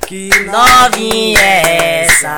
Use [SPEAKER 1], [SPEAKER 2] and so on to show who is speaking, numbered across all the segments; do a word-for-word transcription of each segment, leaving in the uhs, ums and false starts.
[SPEAKER 1] Que novinha é essa?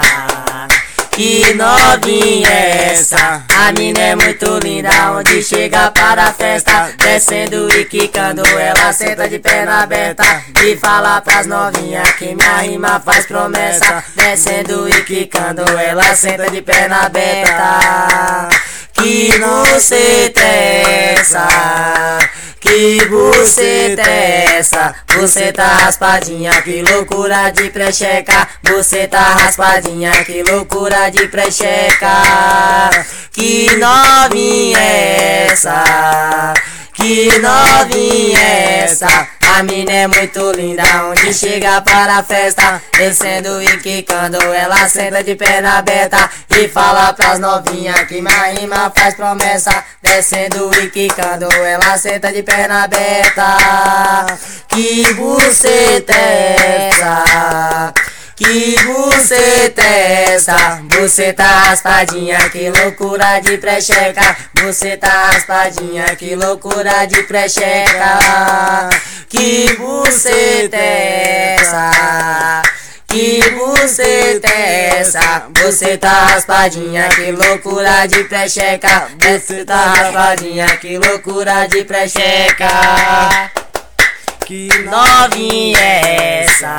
[SPEAKER 1] Que novinha é essa? A mina é muito linda, onde chega para a festa, descendo e quicando, ela senta de perna aberta e fala pras novinhas que minha rima faz promessa. Descendo e quicando, ela senta de perna aberta. Que buceta é essa? Que buceta é essa? Buceta raspadinha, que loucura de precheca. Buceta raspadinha, que loucura de precheca. Que novinha é essa? Que novinha é essa? A mina é muito linda, onde chega para a festa, descendo e quicando, ela senta de perna aberta e fala pras novinhas que minha rima faz promessa. Descendo e quicando, ela senta de perna aberta. Que buceta é essa? Que buceta é essa? Buceta raspadinha, que loucura de precheca. Buceta raspadinha, que loucura de precheca. Que buceta é essa? Que buceta é essa? Buceta raspadinha, que loucura de precheca. Buceta raspadinha, que loucura de precheca. Que novinha é essa?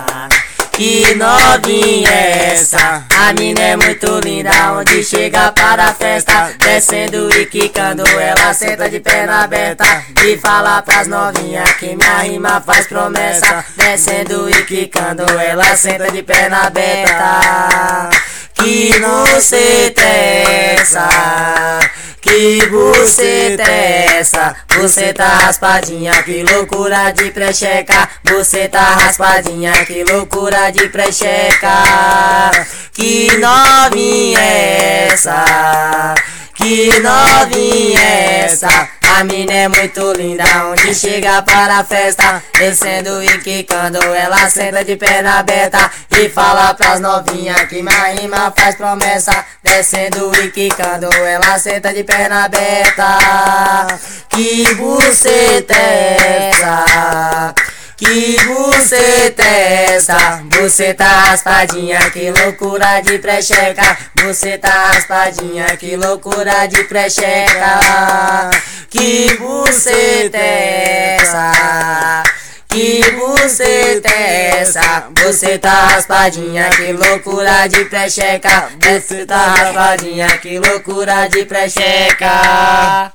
[SPEAKER 1] Que novinha é essa? A mina é muito linda, onde chega para a festa, descendo e quicando, ela senta de perna aberta e fala pras novinhas que minha rima faz promessa. Descendo e quicando, ela senta de perna aberta. Que buceta é essa? Que buceta é essa? Buceta raspadinha, que loucura de precheca. Buceta raspadinha, que loucura de precheca. Que novinha é essa? Que novinha é essa? A mina é muito linda, onde chega para a festa, descendo e quicando, ela senta de perna aberta e fala pras novinhas que minha rima faz promessa. Descendo e quicando, ela senta de perna aberta. Que buceta é essa? Que buceta é essa? Buceta raspadinha, que loucura de precheca. Buceta raspadinha, que loucura de precheca. Que buceta é essa? Que buceta é essa? Buceta raspadinha, que loucura de precheca. Buceta raspadinha, que loucura de precheca.